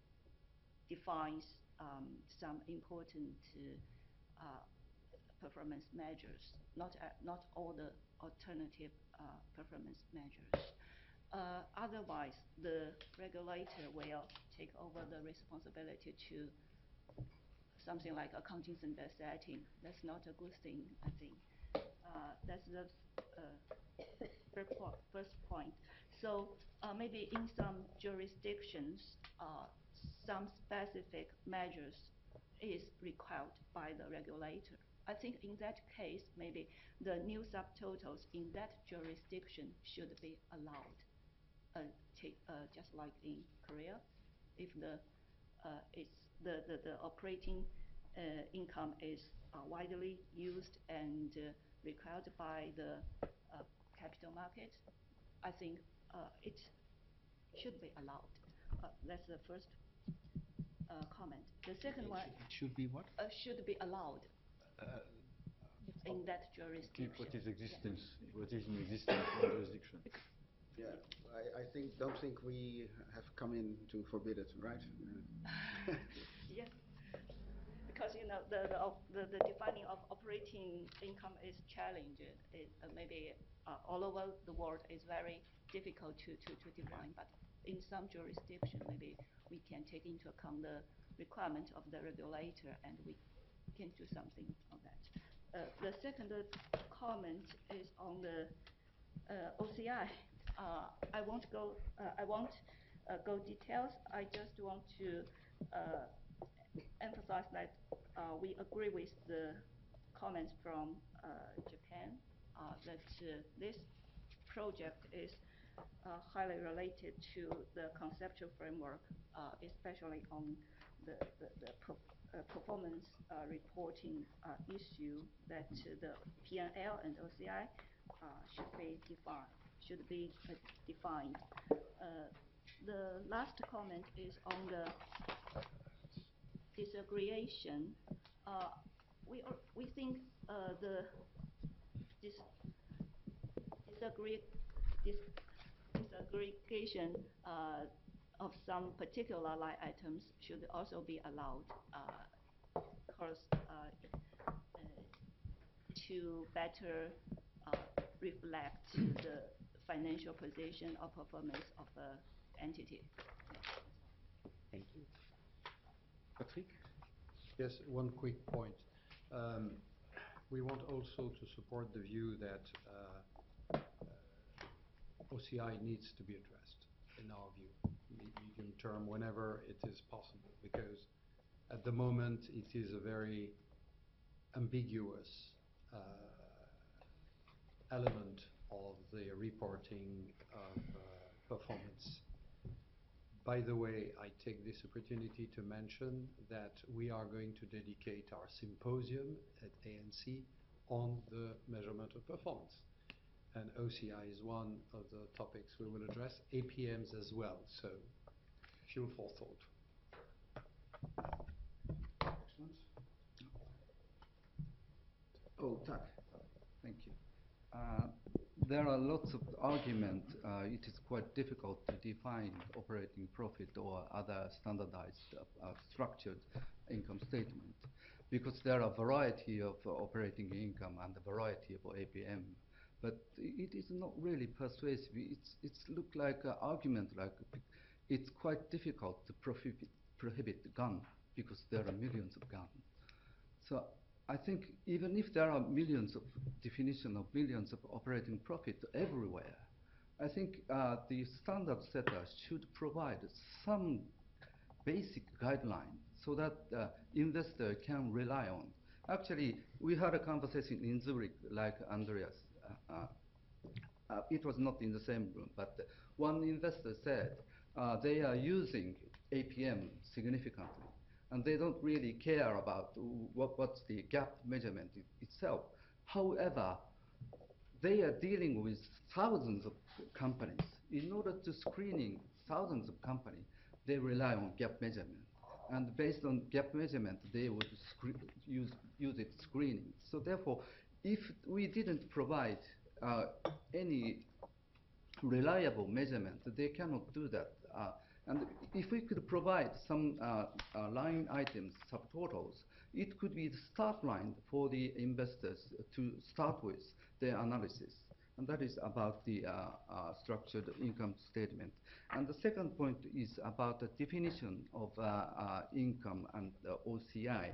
define um, some important uh, uh, performance measures, not, uh, not all the alternative uh, performance measures. Uh, otherwise, the regulator will take over the responsibility to something like accounting standard setting. That's not a good thing, I think. Uh, that's the uh, first, po first point. So uh, maybe in some jurisdictions, uh, some specific measures is required by the regulator. I think in that case, maybe the new subtotals in that jurisdiction should be allowed. Uh, take, uh, just like in Korea, if the uh, it's the, the, the operating uh, income is uh, widely used and uh, required by the uh, capital market, I think uh, it should be allowed. Uh, that's the first uh, comment. The second one It should be what? uh, should be allowed Uh, in that jurisdiction. Keep what is Yeah. existence, what is in existence in jurisdiction. Yeah, I, I think, don't think we have come in to forbid it, right? Yes, because you know the the, op- the the defining of operating income is challenged. It, uh, maybe uh, all over the world is very difficult to, to, to define. But in some jurisdiction, maybe we can take into account the requirement of the regulator, and we can do something on that. Uh, the second comment is on the uh, O C I. Uh, I won't go. Uh, I won't uh, go details. I just want to uh, emphasize that uh, we agree with the comments from uh, Japan uh, that uh, this project is uh, highly related to the conceptual framework, uh, especially on the the, the per, uh, performance uh, reporting uh, issue that uh, the P and L and O C I uh, should be defined. Should be uh, defined. Uh, the last comment is on the disaggregation. Uh, we are, we think uh, the dis, disaggre, dis, disaggregation uh, of some particular line items should also be allowed, uh, because uh, uh, to better uh, reflect the financial position or performance of the entity. Thank you. Patrick? Yes, one quick point. Um, we want also to support the view that uh, uh, O C I needs to be addressed, in our view, me- medium term, whenever it is possible, because at the moment it is a very ambiguous uh, element of the reporting of uh, performance. By the way, I take this opportunity to mention that we are going to dedicate our symposium at A N C on the measurement of performance. And O C I is one of the topics we will address, A P Ms as well, so fuel for thought. Excellent. Oh, Tak. Thank you. Uh, There are lots of arguments. Uh, it is quite difficult to define operating profit or other standardized uh, uh, structured income statement, because there are a variety of uh, operating income and a variety of A P M. but it is not really persuasive. It's it's look like an argument, like it's quite difficult to prohibit prohibit the gun because there are millions of guns. So I think even if there are millions of definition of millions of operating profit everywhere, I think uh, the standard setters should provide some basic guideline so that uh, investor can rely on. Actually, we had a conversation in Zurich, like Andreas. Uh, uh, uh, it was not in the same room, but uh, one investor said uh, they are using A P M significantly, and they don't really care about what, what's the gap measurement it, itself. However, they are dealing with thousands of companies. In order to screening thousands of companies, they rely on gap measurement. And based on gap measurement, they would use, use it screening. So therefore, if we didn't provide uh, any reliable measurement, they cannot do that. Uh, and if we could provide some uh, uh, line items, subtotals, it could be the start line for the investors to start with their analysis. And that is about the uh, uh, structured income statement. And the second point is about the definition of uh, uh, income and uh, O C I.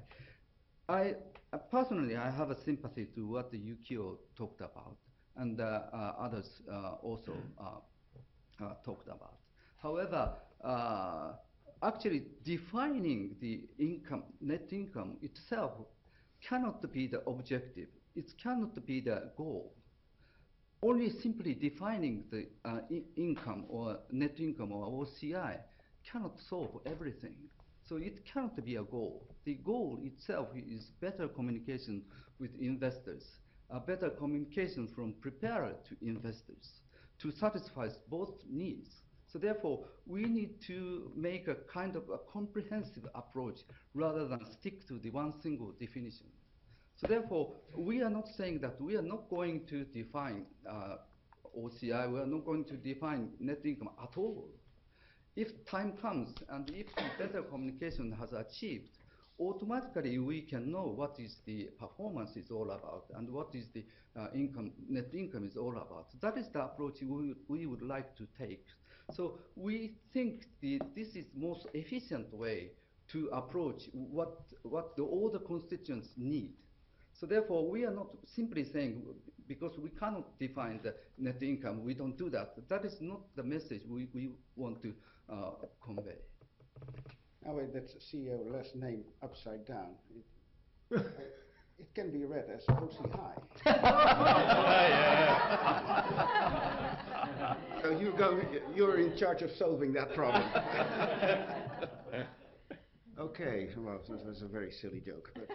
I uh, personally, I have a sympathy to what the Yukio talked about, and uh, uh, others uh, also uh, uh, talked about. However, uh, actually defining the income, net income itself cannot be the objective. It cannot be the goal. Only simply defining the uh, income or net income or O C I cannot solve everything. So it cannot be a goal. The goal itself is better communication with investors, a better communication from preparer to investors to satisfy both needs. So therefore, we need to make a kind of a comprehensive approach rather than stick to the one single definition. So therefore, we are not saying that we are not going to define uh, O C I, we are not going to define net income at all. If time comes and if better communication has achieved, automatically we can know what is the performance is all about and what is the uh, income, net income is all about. That is the approach we, we would like to take. So we think the, this is most efficient way to approach what, what the, all the constituents need. So therefore, we are not simply saying, because we cannot define the net income, we don't do that. That is not the message we, we want to uh, convey. Now, wait, that's C E O last name upside down. It, it can be read as O C I. So you go, you're in charge of solving that problem. Okay, well, this was a very silly joke. But